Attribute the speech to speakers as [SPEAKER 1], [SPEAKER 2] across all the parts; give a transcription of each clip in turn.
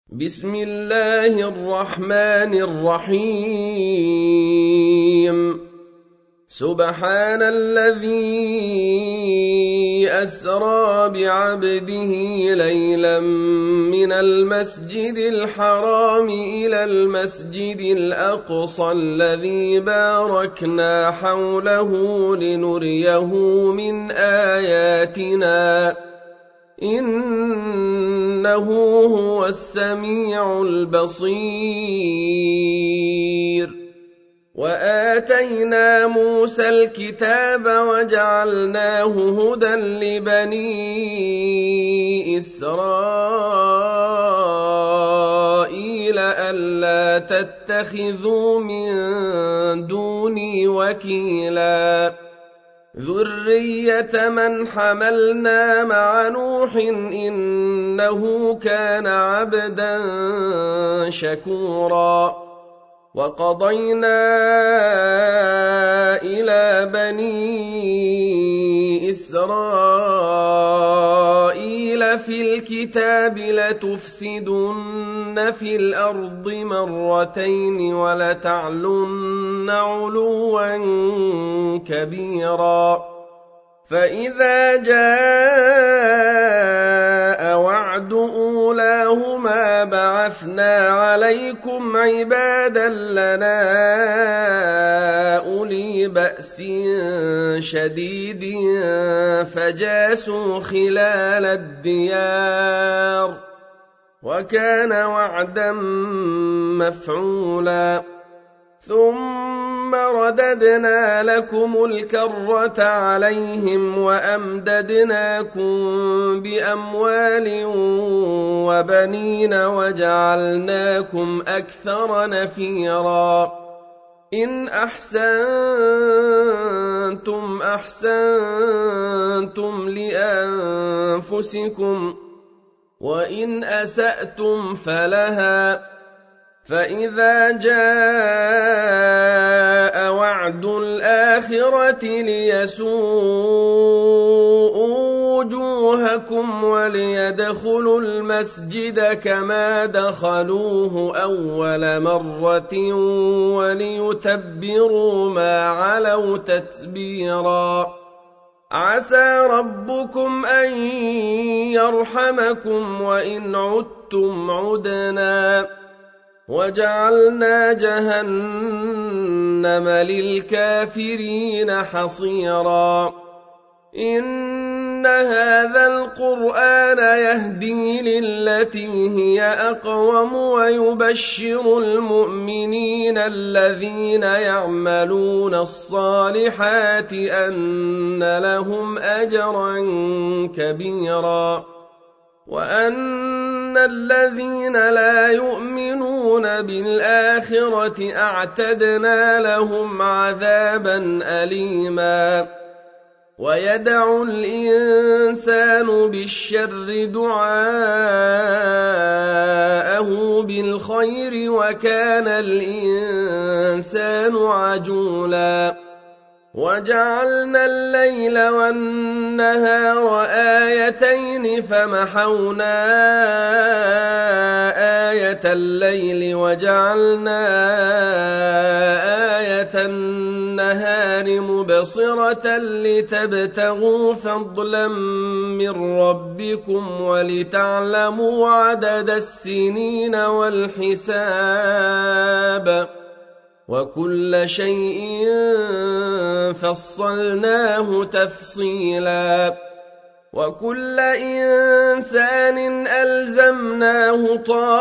[SPEAKER 1] بسم الله الرحمن الرحيم سبحان الذي أسرى بعبده ليلا من المسجد الحرام إلى المسجد الأقصى الذي باركنا حوله لنريه من آياتنا إنه هو السميع البصير وآتينا موسى الكتاب وجعلناه هدى لبني إسرائيل ألا تتخذوا من دوني وكيلا ذرية من حملنا مع نوح إنه كان عبدا شكورا وقضينا إلى بني إسرائيل في الكتاب لتفسدن في الأرض مرتين ولتعلن علوا كبيرا فإذا جاء وعد أولاهما بعثنا عليكم عبادا لنا أولي بأس شديد فجاسوا خلال الديار وكان وعدا مفعولا ثم رددنا لكم الكرة عليهم وأمددناكم بأموال وبنين وجعلناكم أكثر نفيرا إن أحسنتم أحسنتم لأنفسكم وإن أسأتم فلها فإذا جاء وعد الآخرة ليسوءوا وجوهكم وليدخلوا المسجد كما دخلوه أول مرة وليتبروا ما علوا تتبيرا عسى ربكم أن يرحمكم وإن عدتم عدنا وجعلنا جهنم للكافرين حصيرا إن هذا القرآن يهدي للتي هي أقوم ويبشر المؤمنين الذين يعملون الصالحات أن لهم أجرا كبيرا وأن الذين لا يؤمنون بالآخرة أعتدنا لهم عذابا أليما ويدعو الإنسان بالشر دعاءه بالخير وكان الإنسان عجولا وجعلنا الليل والنهار آيتين فمحونا آية الليل وجعلنا آية النهار مبصرة لتبتغوا فضلا من ربكم ولتعلموا عدد السنين والحساب وكل شيء فصلناه تفصيلا وكل إنسان ألزمناه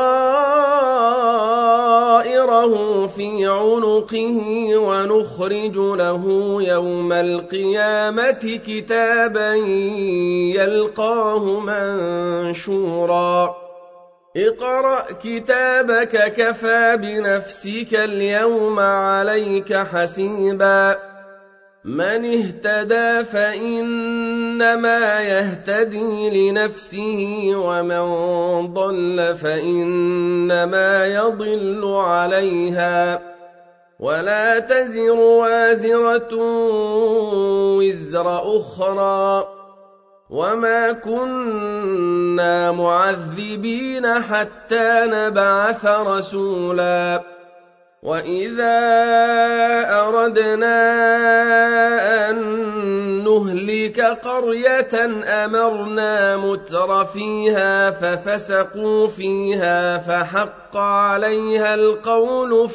[SPEAKER 1] طائره في عنقه ونخرج له يوم القيامة كتابا يلقاه منشورا اقرأ كتابك كفى بنفسك اليوم عليك حسيبا من اهتدى فإنما يهتدي لنفسه ومن ضل فإنما يضل عليها ولا تزر وازرة وزر أخرى وما كنا معذبين حتى نبعث رسولا وإذا أردنا أن نهلك قرية أمرنا متر فيها ففسقوا فيها فحق عليها القول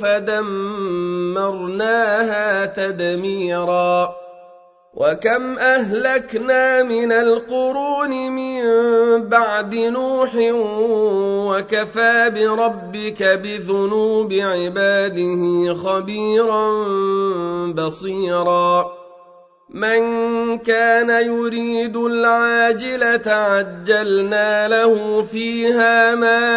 [SPEAKER 1] فدمرناها تدميرا وكم أهلكنا من القرون من بعد نوح وكفى بربك بذنوب عباده خبيرا بصيرا من كان يريد العاجلة عجلنا له فيها ما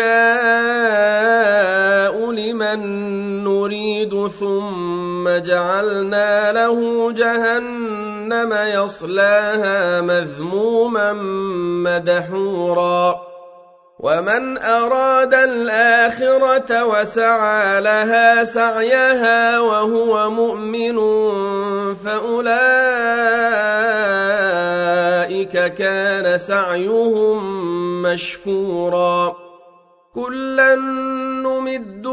[SPEAKER 1] نشاء لمن نريد ثم جعلنا له جهنم يصلاها مذموما مدحورا ومن أراد الآخرة وسعى لها سعيها وهو مؤمن فأولئك كان سعيهم مشكورا كلا نمد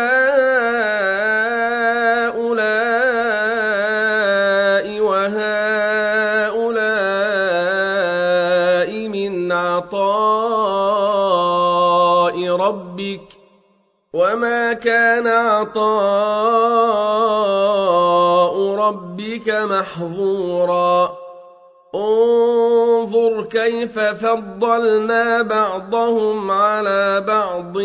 [SPEAKER 1] هؤلاء وهؤلاء من عطاء ربك وما كان عطاء ربك محظورا انظر كيف فضلنا بعضهم على بعض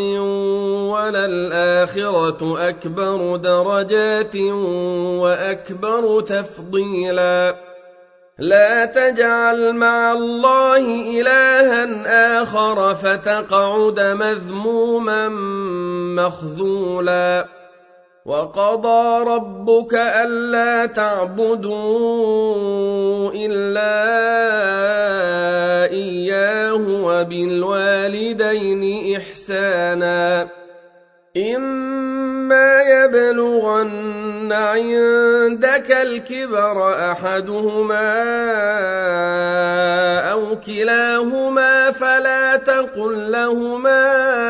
[SPEAKER 1] وللآخرة أكبر درجات وأكبر تفضيلا لا تجعل مع الله إلها آخر فتقعد مذموما مخذولا وقضى ربك ألا تعبدوا إلا إياه وبالوالدين إحسانا إما يبلغن عندك الكبر أحدهما أو كلاهما فلا تقل لهما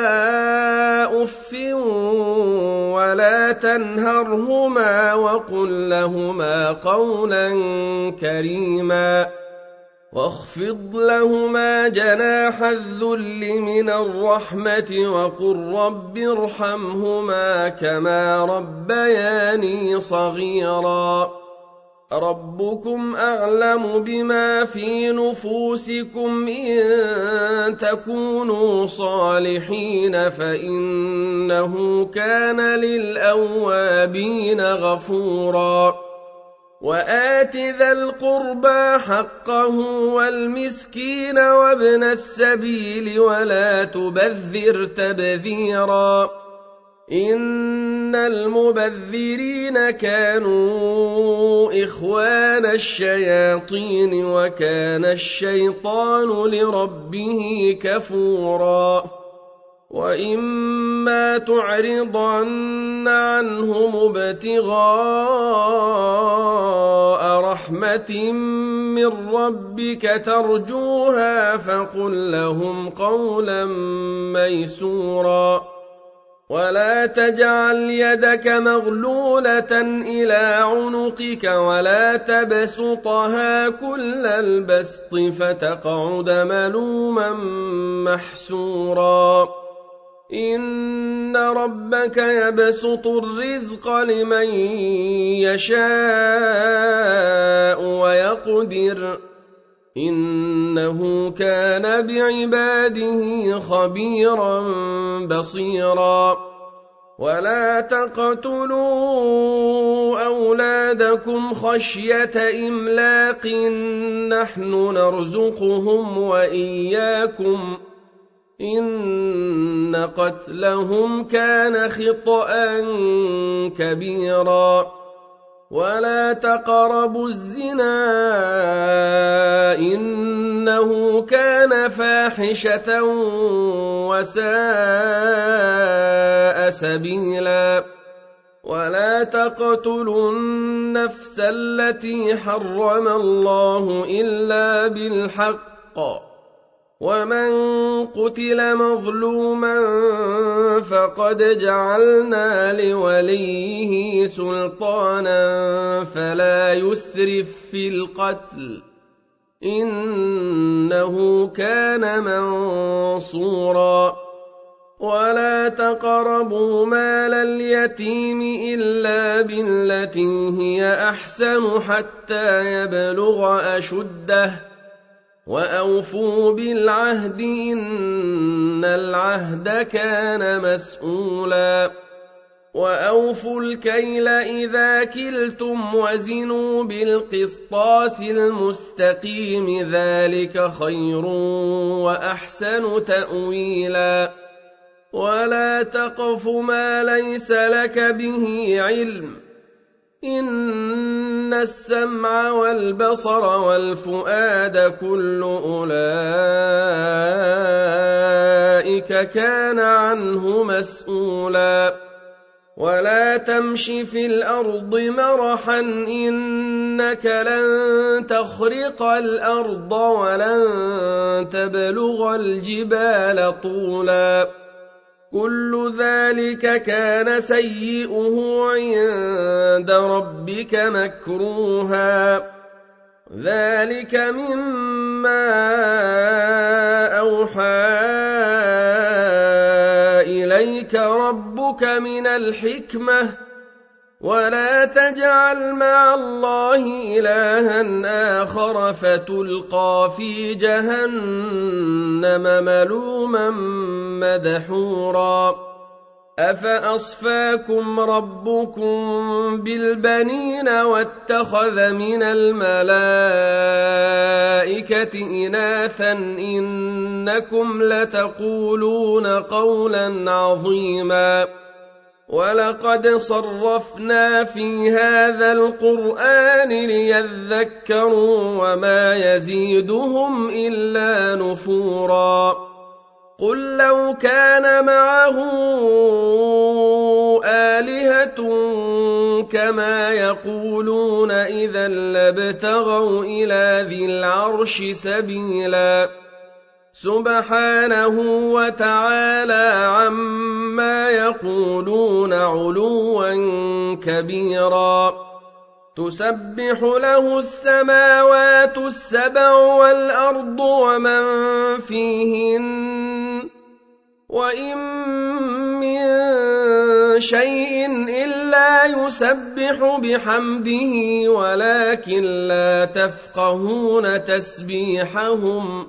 [SPEAKER 1] أف ولا تنهرهما وقل لهما قولا كريما واخفض لهما جناح الذل من الرحمة وقل رب ارحمهما كما ربياني صغيرا ربكم أعلم بما في نفوسكم إن تكونوا صالحين فإنه كان للأوابين غفورا وآت ذا القربى حقه والمسكين وابن السبيل ولا تبذر تبذيرا إن المبذرين كانوا إخوان الشياطين وكان الشيطان لربه كفورا وإما تعرضن عنهم ابتغاء رحمة من ربك ترجوها فقل لهم قولا ميسورا ولا تجعل يدك مغلولة إلى عنقك ولا تبسطها كل البسط فتقعد ملوما محسورا إن ربك يبسط الرزق لمن يشاء ويقدر إنه كان بعباده خبيرا بصيرا ولا تقتلوا أولادكم خشية إملاق نحن نرزقهم وإياكم إن قتلهم كان خطأ كبيرا ولا تقربوا الزنا إنه كان فاحشة وساء سبيلا ولا تقتلوا النفس التي حرم الله إلا بالحق ومن قتل مظلوما فقد جعلنا لوليه سلطانا فلا يسرف في القتل إنه كان منصورا ولا تقربوا مال اليتيم إلا بالتي هي أحسن حتى يبلغ أشده وأوفوا بالعهد إن العهد كان مسؤولا وأوفوا الكيل إذا كلتم وزنوا بالقسطاس المستقيم ذلك خير وأحسن تأويلا ولا تقف ما ليس لك به علم إن السمع والبصر والفؤاد كل أولئك كان عنه مسؤولا ولا تمش في الأرض مرحا إنك لن تخرق الأرض ولن تبلغ الجبال طولا كل ذلك كان سيئه عند ربك مكروها ذلك مما أوحى إليك ربك من الحكمة ولا تجعل مع الله إلها آخر فتلقى في جهنم ملوما مدحورا أفأصفاكم ربكم بالبنين واتخذ من الملائكة إناثا إنكم لتقولون قولا عظيما ولقد صرفنا في هذا القرآن ليذكروا وما يزيدهم إلا نفورا قل لو كان معه آلهة كما يقولون إذا لابتغوا إلى ذي العرش سبيلا سبحانه وتعالى عما يقولون علوا كبيرا تسبح له السماوات السبع والأرض ومن فيهن وإن من شيء إلا يسبح بحمده ولكن لا تفقهون تسبيحهم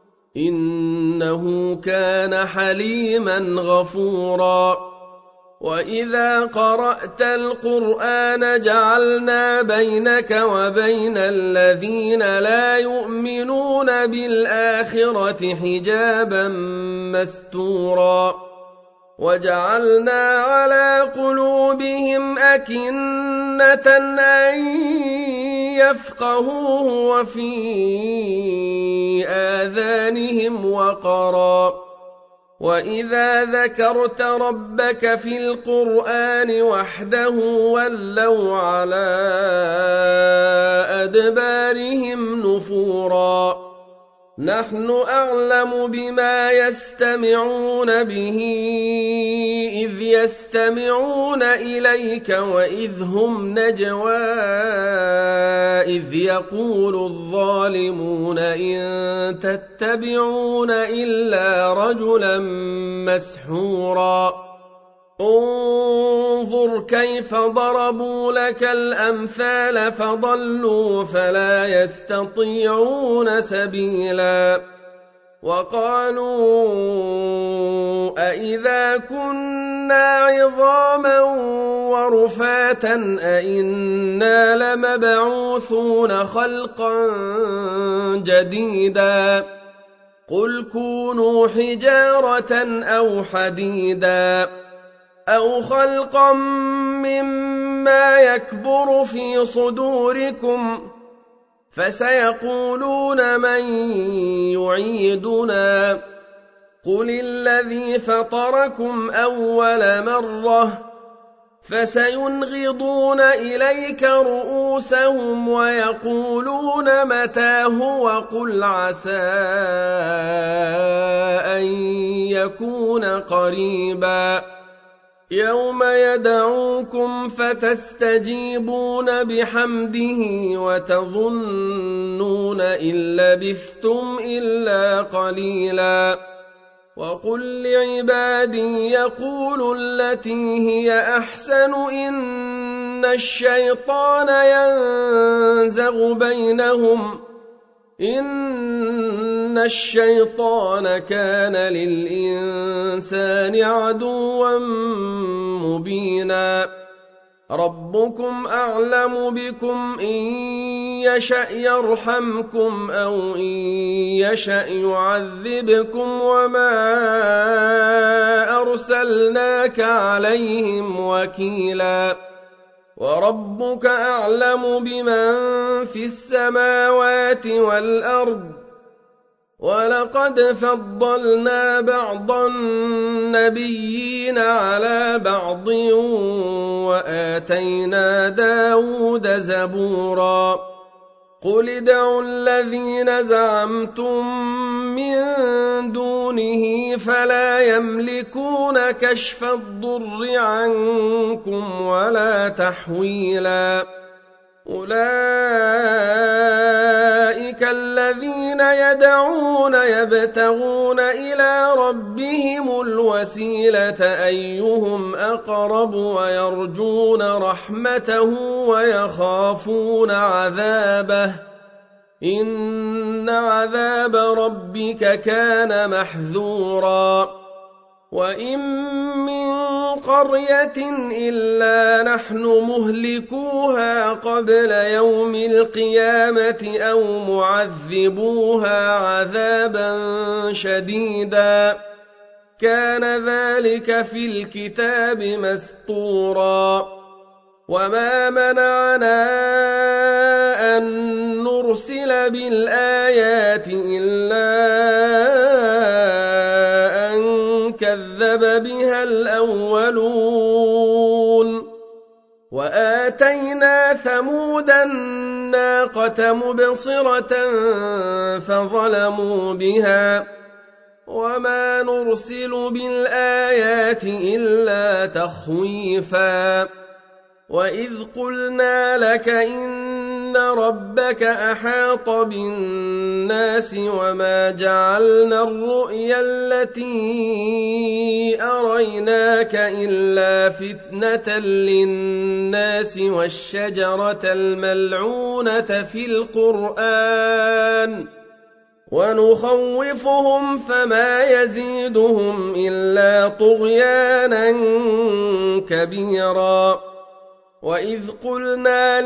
[SPEAKER 1] إنه كان حليما غفورا وإذا قرأت القرآن جعلنا بينك وبين الذين لا يؤمنون بالآخرة حجابا مستورا وجعلنا على قلوبهم أكنة أن يفقهوه وفي آذانهم وقرا وإذا ذكرت ربك في القرآن وحده ولوا على أدبارهم نفورا نحن أعلم بما يستمعون به إذ يستمعون إليك وإذ هم نجوى إذ يقول الظالمون إن تتبعون إلا رجلا مسحورا انظر كيف ضربوا لك الأمثال فضلوا فلا يستطيعون سبيلا وقالوا أإذا كنا عظاما ورفاتا أإنا لمبعوثون خلقا جديدا قل كونوا حجارة أو حديدا أو خلقا مما يكبر في صدوركم فسيقولون من يعيدنا قل الذي فطركم أول مرة فسينغضون إليك رؤوسهم ويقولون متاه وقل عسى أن يكون قريبا يوم يدعوكم فتستجيبون بحمده وتظنون إن لبثتم إلا قليلا وقل لعبادي يقولوا التي هي أحسن إن الشيطان ينزغ بينهم إن الشيطان كان للإنسان عدوا مبينا ربكم أعلم بكم إن يشأ يرحمكم أو إن يشأ يعذبكم وما أرسلناك عليهم وكيلا وربك أعلم بمن في السماوات والأرض ولقد فضلنا بعض النبيين على بعض وآتينا داود زبورا قل ادعوا الذين زعمتم من دونه فلا يملكون كشف الضر عنكم ولا تحويلا أولئك الذين يدعون يبتغون إلى ربهم الوسيلة أيهم أقرب ويرجون رحمته ويخافون عذابه إن عذاب ربك كان محذورا وإن من قرية إلا نحن مهلكوها قبل يوم القيامة أو معذبوها عذابا شديدا كان ذلك في الكتاب مسطورا وما منعنا أن نرسل بالآيات إلا كذب بها الأولون وآتينا ثمود الناقة مبصرة فظلموا بها وما نرسل بالآيات إلا تخويفا وإذ قلنا لك إن ربك أحاط بالناس وما جعلنا الرؤيا التي أريناك إلا فتنة للناس والشجرة الملعونة في القرآن ونخوفهم فما يزيدهم إلا طغيانا كبيرا وإذ قلنا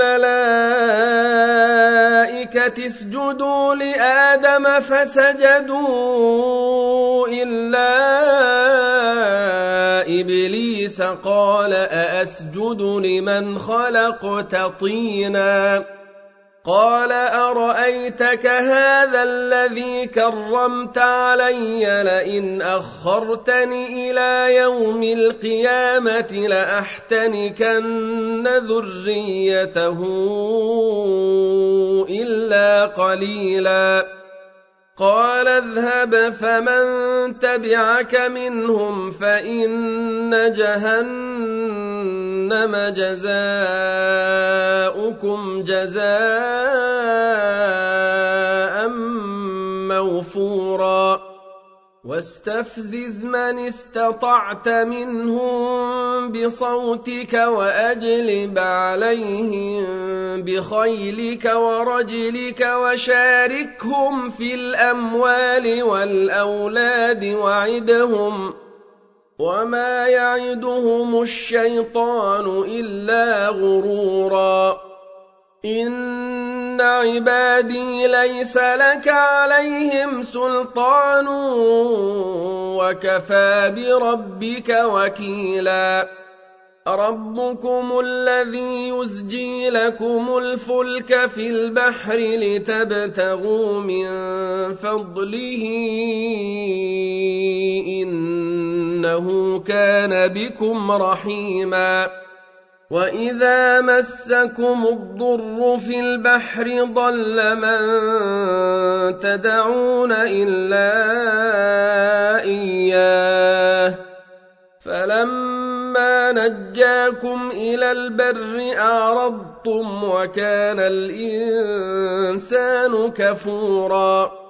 [SPEAKER 1] للملائكة اسجدوا لآدم فسجدوا إلا إبليس قال أأسجد لمن خلقت طينا قال أرأيتك هذا الذي كرمت علي لئن أخرتني إلى يوم القيامة لأحتنكن ذريته إلا قليلا قال اذهب فمن تبعك منهم فإن جهنم جزاؤكم جزاء موفورا واستفزز من استطعت منهم بصوتك وأجلب عليهم بخيلك ورجلك وشاركهم في الأموال والأولاد وعدهم وما يعدهم الشيطان إلا غرورا إن عبادي ليس لك عليهم سلطان وكفى بربك وكيلا ربكم الذي يزجي لكم الفلك في البحر لتبتغوا من فضله إن إنه كان بكم رحيما وإذا مسكم الضر في البحر ضل من تدعون إلا إياه فلما نجاكم إلى البر أعرضتم وكان الإنسان كفورا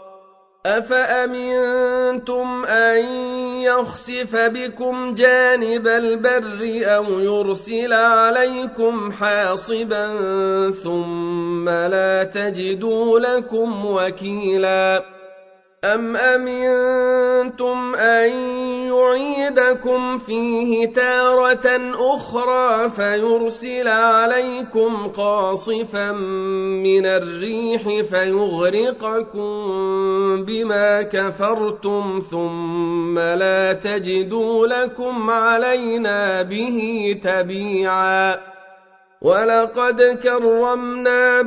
[SPEAKER 1] أفأمنتم أن يخسف بكم جانب البر أو يرسل عليكم حاصبا ثم لا تجدوا لكم وكيلا أم أمنتم أن يعيدكم فيه تارة أخرى فيرسل عليكم قاصفا من الريح فيغرقكم بما كفرتم ثم لا تجدوا لكم علينا به تبيعا ولقد كرمنا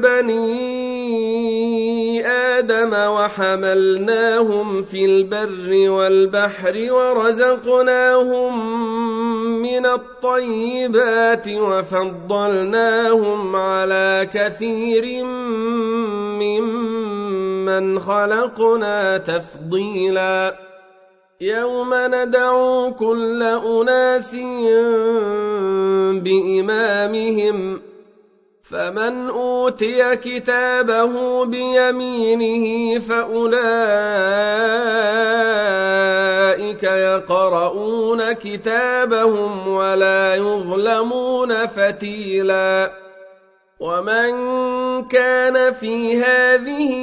[SPEAKER 1] بني آدم وحملناهم في البر والبحر ورزقناهم من الطيبات وفضلناهم على كثير ممن خلقنا تفضيلا يوم ندعو كل أناس بإمامهم فمن أوتي كتابه بيمينه فأولئك يقرؤون كتابهم ولا يظلمون فتيلا ومن كان في هذه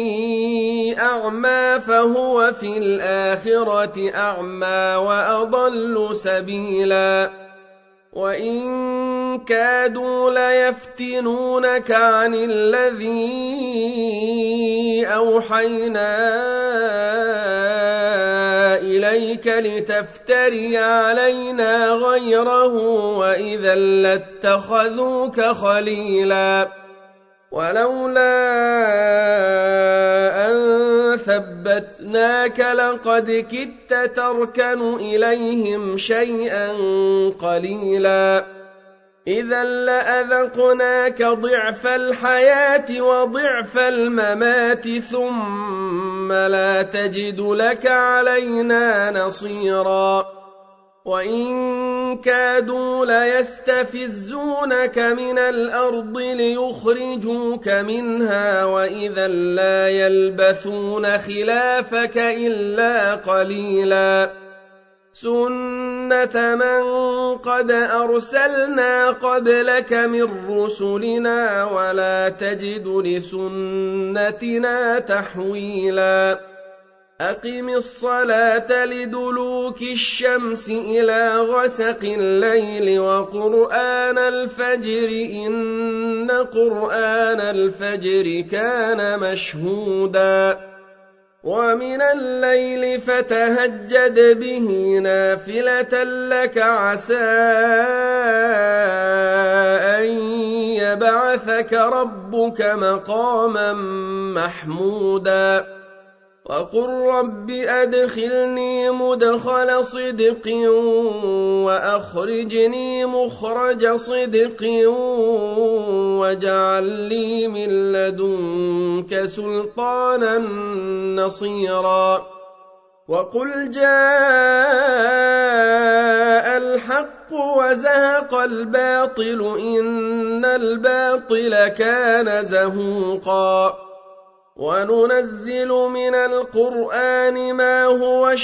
[SPEAKER 1] أعمى فهو في الآخرة أعمى وأضل سبيلا وإن كادوا ليفتنونك عن الذي أوحينا إليك لتفتري علينا غيره وإذا لاتخذوك خليلا ولولا أن ثبتناك لقد كدت تركن إليهم شيئا قليلا إذا لأذقناك ضعف الحياة وضعف الممات ثم لا تجد لك علينا نصيرا وإن كادوا ليستفزونك من الأرض ليخرجوك منها وإذا لا يلبثون خلافك إلا قليلا سنة من قد أرسلنا قبلك من رسلنا ولا تجد لسنتنا تحويلا أقم الصلاة لدلوك الشمس إلى غسق الليل وقرآن الفجر إن قرآن الفجر كان مشهودا ومن الليل فتهجد به نافلة لك عسى أن يبعثك ربك مقاما محمودا وقل رب أدخلني مدخل صدق وأخرجني مخرج صدق واجعل لي من لدنك سلطانا نصيرا وقل جاء الحق وزهق الباطل إن الباطل كان زهوقا وننزل من القرآن ما هو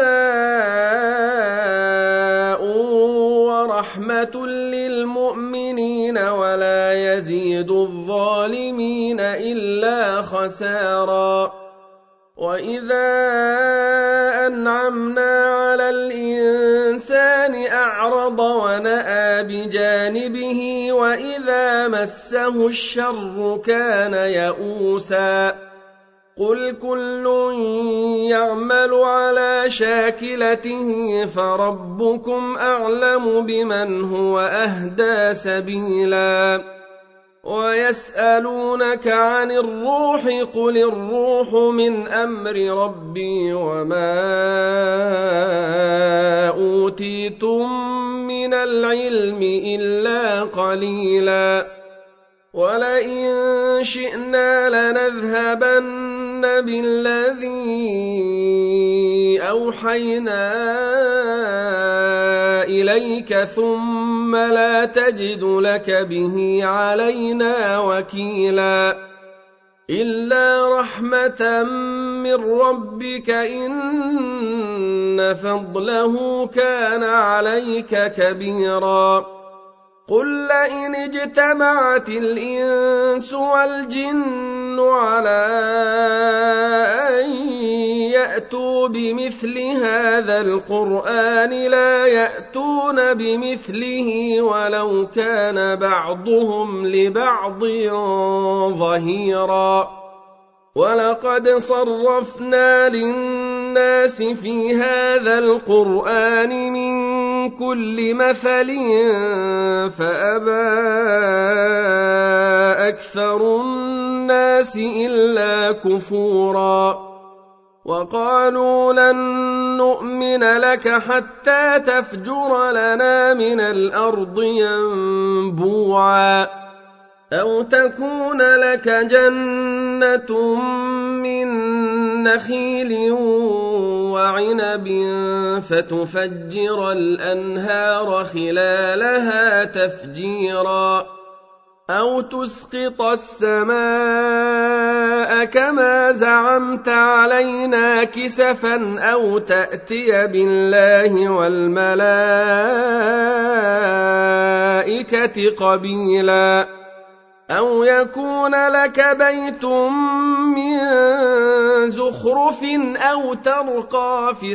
[SPEAKER 1] شفاء ورحمة للمؤمنين ولا يزيد الظالمين إلا خسارا وإذا أنعمنا على الإنسان أعرض ونأى بجانبه وإذا مسه الشر كان يئوسا قل كل يعمل على شاكلته فربكم أعلم بمن هو أهدى سبيلا ويسألونك عن الروح قل الروح من أمر ربي وما أُوتِيتُم مِّنَ الْعِلْمِ إِلَّا قَلِيلًا وَلَئِن شِئْنَا لَنَذْهَبَنَّ بِالَّذِي أَوْحَيْنَا إِلَيْكَ ثُمَّ لَا تَجِدُ لَكَ بِهِ عَلَيْنَا وَكِيلًا إِلَّا رَحْمَةً مِّن رَّبِّكَ إِنَّ فَضْلَهُ كَانَ عَلَيْكَ كَبِيرًا قُل لَّئِنِ اجْتَمَعَتِ الْإِنسُ وَالْجِنُّ عَلَىٰ أَن يَأْتُوا بِمِثْلِ هَٰذَا الْقُرْآنِ لَا يَأْتُونَ بِمِثْلِهِ وَلَوْ كَانَ بَعْضُهُمْ لِبَعْضٍ ظَهِيرًا وَلَقَدْ صَرَّفْنَا لِلنَّاسِ فِي هَٰذَا الْقُرْآنِ مِن كُلِّ مَثَلٍ فَأَبَىٰ أَكْثَرُ النَّاسِ إِلَّا كُفُورًا وَقَالُوا لَن نُّؤْمِنَ لَكَ حَتَّىٰ تَفْجُرَ لَنَا مِنَ الْأَرْضِ يَنبُوعًا أَوْ تَكُونَ لَكَ جَنَّةٌ مِّن نَّخِيلٍ وَعِنَبٍ فَتُفَجِّرَ الْأَنْهَارَ خِلَالَهَا تَفْجِيرًا أَوْ تُسْقِطَ السَّمَاءَ كَمَا زَعَمْتَ عَلَيْنَا كِسَفًا أَوْ تَأْتِيَ بِاللَّهِ وَالْمَلَائِكَةِ قَبِيلًا أَوْ يَكُونَ لَكَ بَيْتٌ مِّن زُخْرُفٍ أَوْ تَرْقَىٰ فِي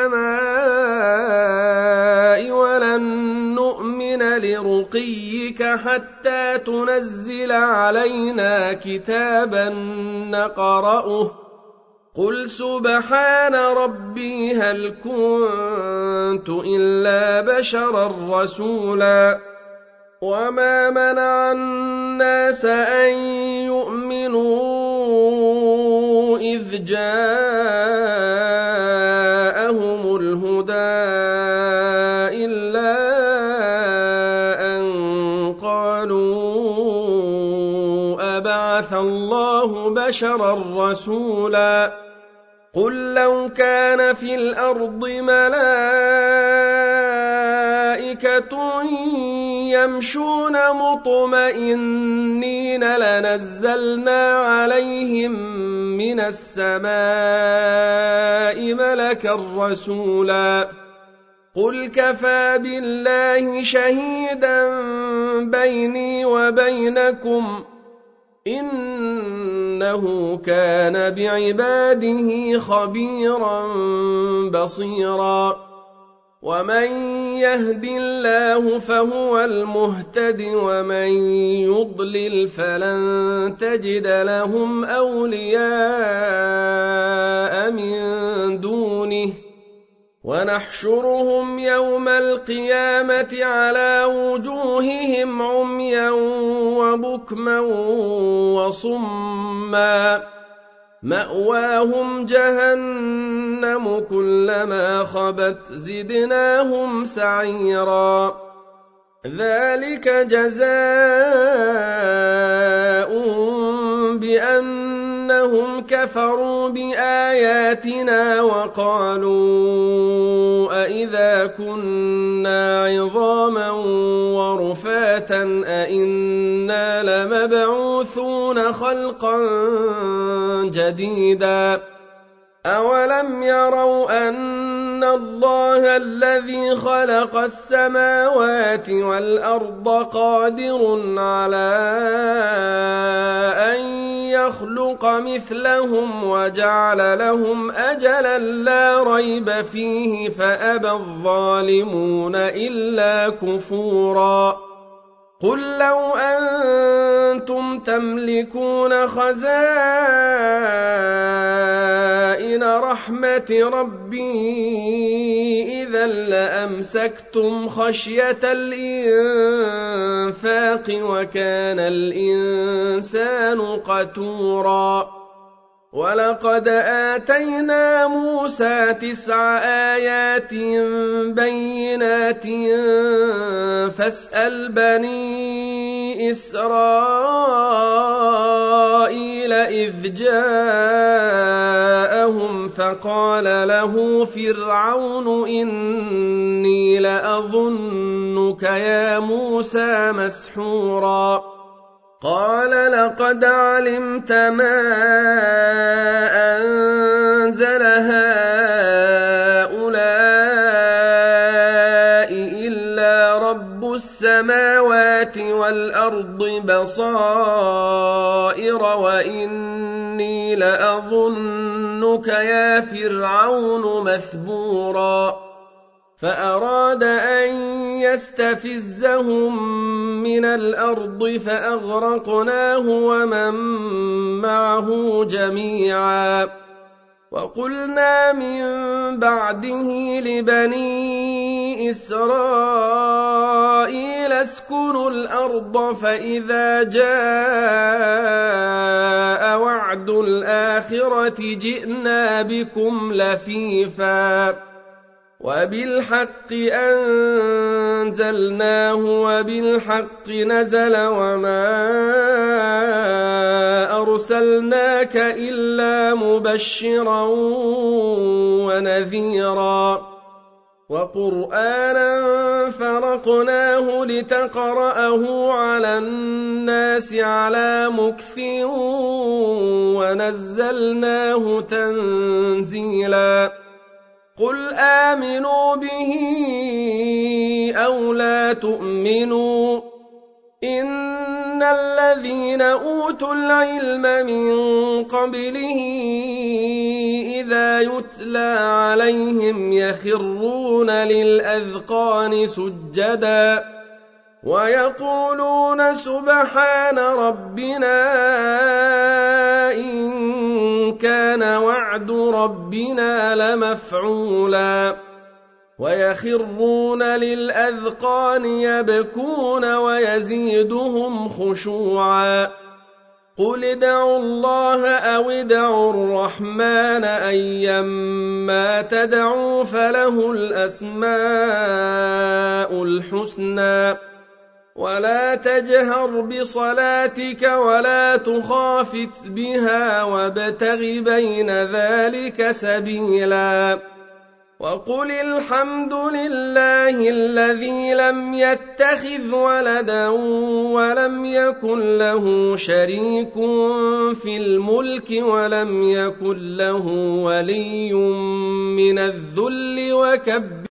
[SPEAKER 1] السَّمَاءِ وَلَن نُّؤْمِنَ لِرُقِيِّكَ حَتَّىٰ تُنَزِّلَ عَلَيْنَا كِتَابًا نَّقْرَؤُهُ قُلْ سُبْحَانَ رَبِّي هَلْ كُنتُ إِلَّا بَشَرًا رَّسُولًا وَمَا مَنَعَ النَّاسَ أَن يُؤْمِنُوا إِذْ جَاءَهُمُ الْهُدَىٰ إِلَّا أَن قَالُوا أَبَعَثَ اللَّهُ بَشَرًا رَّسُولًا قُل لَّوْ كَانَ فِي الْأَرْضِ مَلَائِكَةٌ يَمْشُونَ مُطْمَئِنِّينَ لَنَزَّلْنَا عَلَيْهِم مِّنَ السَّمَاءِ مَلَكًا رَّسُولًا قُلْ كَفَىٰ بِاللَّهِ شَهِيدًا بَيْنِي وَبَيْنَكُمْ إِنَّهُ كَانَ بِعِبَادِهِ خَبِيرًا بَصِيرًا وَمَن يَهْدِ اللَّهُ فَهُوَ الْمُهْتَدِ وَمَن يُضْلِلْ فَلَن تَجِدَ لَهُمْ أَوْلِيَاءَ مِن دُونِهِ وَنَحْشُرُهُمْ يَوْمَ الْقِيَامَةِ عَلَىٰ وُجُوهِهِمْ عُمْيًا وَبُكْمًا وَصُمًّا مَأْوَاهُمْ جَهَنَّمُ كُلَّمَا خَبَتْ زِدْنَاهُمْ سَعِيرًا ذَلِكَ جَزَاؤُهُم بِأَنَّهُمْ كَفَرُوا بِآيَاتِنَا وَقَالُوا أَإِذَا كُنَّا عِظَامًا وَرُفَاتًا أَإِنَّا لَمَبْعُوثُونَ خَلْقًا جَدِيدًا أَوَلَمْ يَرَوْا أَنَّ اللَّهَ الَّذِي خَلَقَ السَّمَاوَاتِ وَالْأَرْضَ قَادِرٌ عَلَىٰ أَن يَخْلُقَ مِثْلَهُمْ وَجَعَلَ لَهُمْ أَجَلًا لَّا رَيْبَ فِيهِ فَأَبَى الظَّالِمُونَ إِلَّا كُفُورًا قُل لَّوْ أَنتُمْ تَمْلِكُونَ خَزَائِنَ رَحْمَةِ رَبِّي إِذًا لَّأَمْسَكْتُمْ خَشْيَةَ الْإِنفَاقِ وَكَانَ الْإِنسَانُ قَتُورًا ولقد آتينا موسى 9 آيات بينات فاسأل بني إسرائيل إذ جاءهم فقال له فرعون إني لأظنك يا موسى مسحورا قال لقد علمت ما أنزل هؤلاء إلا رب السماوات والأرض بصائر وإني لأظنك يا فرعون مثبورا فأراد أن يستفزهم من الأرض فأغرقناه ومن معه جميعا وقلنا من بعده لبني إسرائيل اسكنوا الأرض فإذا جاء وعد الآخرة جئنا بكم لفيفا وبالحق أنزلناه وبالحق نزل وما أرسلناك إلا مبشرا ونذيرا وقرآنا فرقناه لتقرأه على الناس على مكث ونزلناه تنزيلا قل آمنوا به أو لا تؤمنوا إن الذين أوتوا العلم من قبله إذا يتلى عليهم يخرون للأذقان سجدا ويقولون سبحان ربنا إن كان وعد ربنا لمفعولا ويخرون للأذقان يبكون ويزيدهم خشوعا قل ادعوا الله أو ادعوا الرحمن أيما تدعوا فله الأسماء الحسنى ولا تجهر بصلاتك ولا تخافت بها وابتغ بين ذلك سبيلا وقل الحمد لله الذي لم يتخذ ولدا ولم يكن له شريك في الملك ولم يكن له ولي من الذل وكبره